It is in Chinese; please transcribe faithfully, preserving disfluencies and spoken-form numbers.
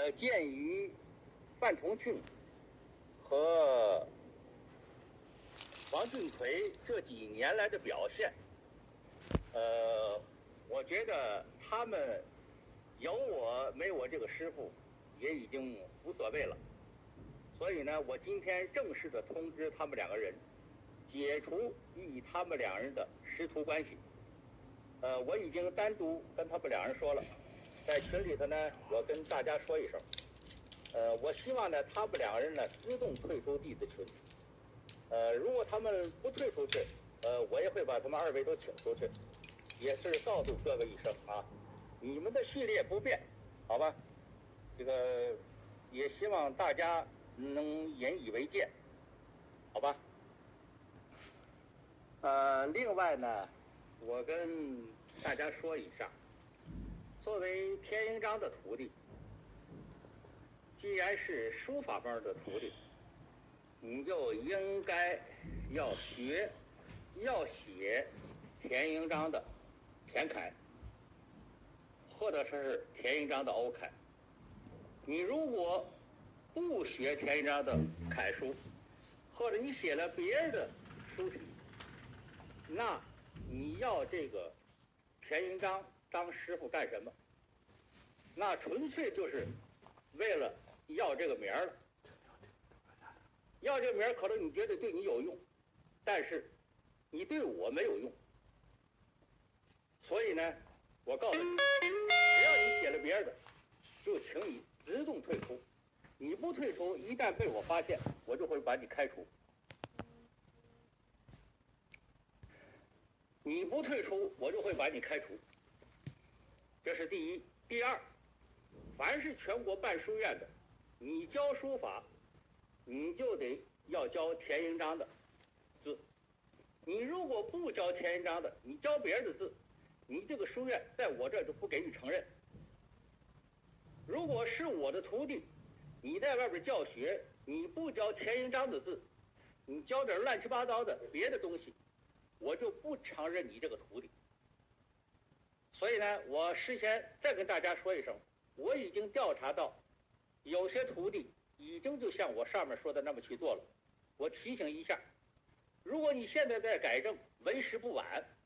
呃，鉴于范崇庆和王俊奎这几年来的表现，呃，我觉得他们有我没我这个师傅也已经无所谓了。所以呢，我今天正式的通知他们两个人，解除与他们两人的师徒关系。呃，我已经单独跟他们两人说了，在群里头呢，我跟大家说一声。呃，我希望呢，他们两个人呢自动退出弟子群。呃，如果他们不退出去，呃，我也会把他们二位都请出去，也是告诉各位一声啊，你们的序列不变，好吧？这个也希望大家能引以为戒，好吧？呃，另外呢，我跟大家说一下，作为田营章的徒弟，既然是书法班的徒弟，你就应该要学，要写田营章的田楷，或者是田营章的欧楷。你如果不学田营章的楷书，或者你写了别人的书体，那你要这个田营章当师傅干什么？那纯粹就是为了要这个名儿了。要这个名儿，可能你觉得对你有用，但是你对我没有用。所以呢，我告诉你，只要你写了别人的，就请你自动退出。你不退出，一旦被我发现，我就会把你开除。你不退出，我就会把你开除。这是第一。第二，凡是全国办书院的，你教书法，你就得要教田营章的字。你如果不教田营章的，你教别人的字，你这个书院在我这儿就不给你承认。如果是我的徒弟，你在外边教学，你不教田营章的字，你教点乱七八糟的别的东西，我就不承认你这个徒弟。所以呢，我事先再跟大家说一声，我已经调查到有些徒弟已经就像我上面说的那么去做了。我提醒一下，如果你现在在改正，为时不晚。